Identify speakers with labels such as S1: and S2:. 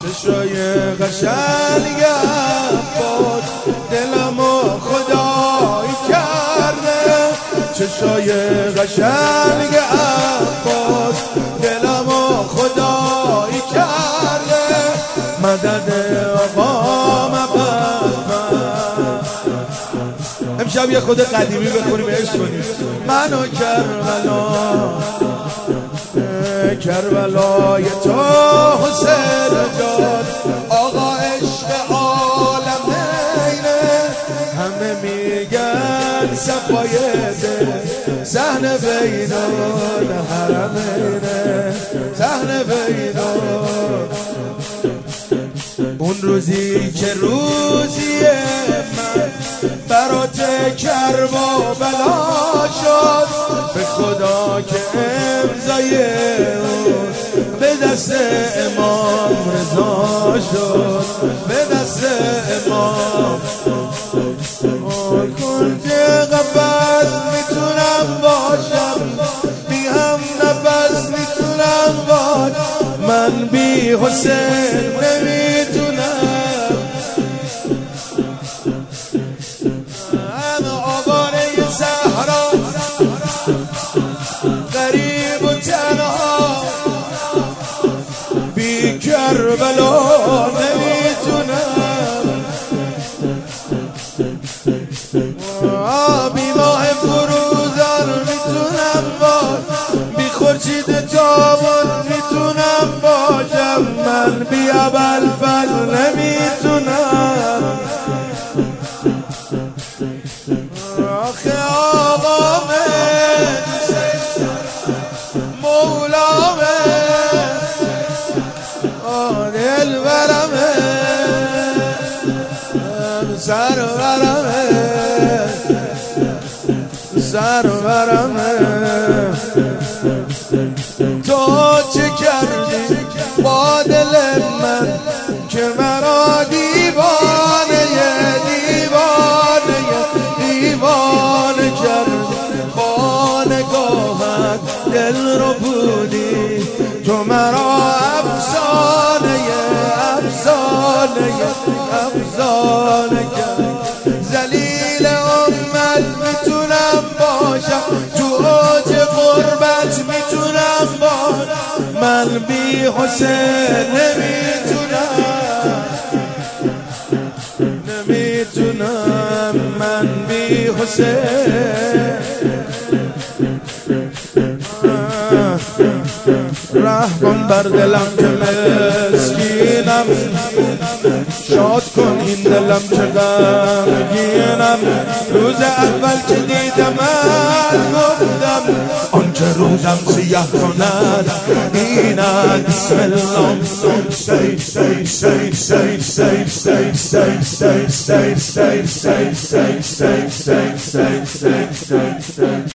S1: چشای قشنگ عباس دلمو خدایی کرده، چشای قشنگ عباس دلمو خدایی کرده، مدد آقا امشب یه خود قدیمی بخونیم عشق کنیم. من و کربلای تو حسین جان، آقا عشق عالمینه، همه میگن صفای دل، صحن بین الحرمینه، صحن بین. اون روزی که روزی من برات کرب و بلا شد، به خدا که امضای اون به دست امام رضا شد، به دست امام. کن که قفص میتونم باشم، بی هم نفس میتونم باشم، من بی حسین نمیتونم. غریب و تنها بی کربلا نمیتونم، بی ماه فروزان میتونم باشم، بی خورشید تابان میتونم باشم، من بی ابوالفضل نمیتونم. آخه آقا مولامه، دلبرمه، سرورمه، سرورمه. تو چه کردی با دل من که مرا دیوانه دیوانه کرد، با نگاهت دل رو بودی، تو مرا افسانه کرد. ذلیل امت میتونم باشم، تو اوج غربت میتونم باشم، من بی حسین نمیتونم، من بی حسین. رحم بر دلم که مسکینم، شاد کن این دلم که غمگینم. روز اول که دیدم گفتم آنچه روزم سیاه کند اینه. بسم الله stay stay stay stay stay stay stay stay stay stay stay stay stay stay stay stay stay